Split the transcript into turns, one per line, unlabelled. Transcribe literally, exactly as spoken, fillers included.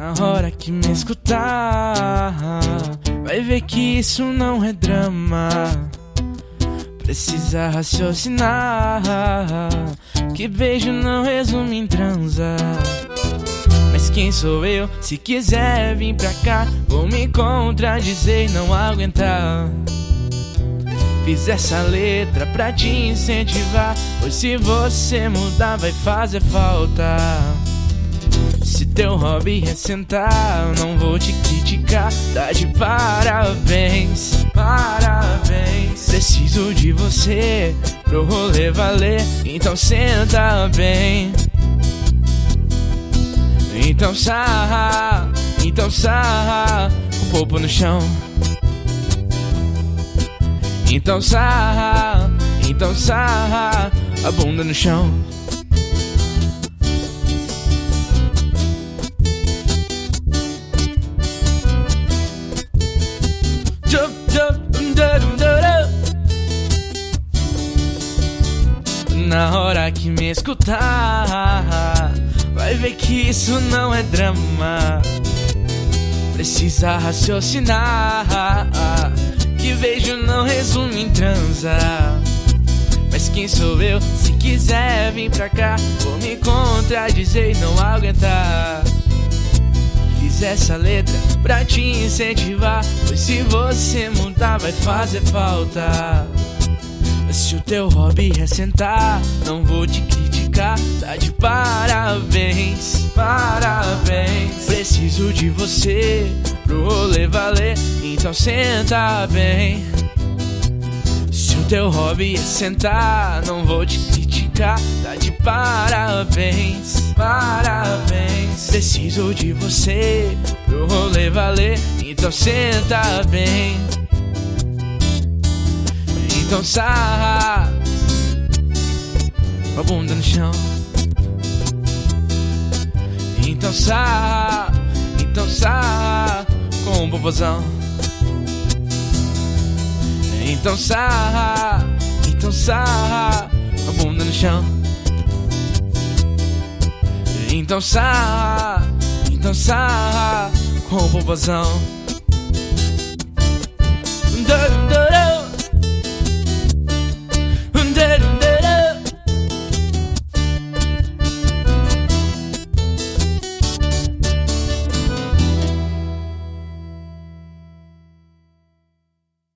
Na hora que me escutar, vai ver que isso não é drama. Precisa raciocinar, que beijo não resume em transa. Mas quem sou eu? Se quiser vir pra cá, vou me contradizer e não aguentar. Fiz essa letra pra te incentivar, pois se você mudar vai fazer falta. Se teu hobby é sentar, não vou te criticar. Tá de parabéns, parabéns. Preciso de você pro rolê valer, então senta bem. Então sarra, então sarra, com o popo no chão. Então sarra, então sarra, a bunda no chão. Na hora que me escutar, vai ver que isso não é drama. Precisa raciocinar, que beijo não resume em transa. Mas quem sou eu? Se quiser vir pra cá, vou me contradizer e não aguentar. Fiz essa letra pra te incentivar, pois se você mudar vai fazer falta. Se o teu hobby é sentar, não vou te criticar. Tá de parabéns, parabéns. Preciso de você pro rolê valer, então senta bem. Se o teu hobby é sentar, não vou te criticar. Tá de parabéns, parabéns. Preciso de você pro rolê valer, então senta bem. Então sarra, com a bunda no chão. Então sarra, então sarra, com o popozão. Então sarra, então sarra, com a bunda no chão. Então sarra, então sarra, com o popozão.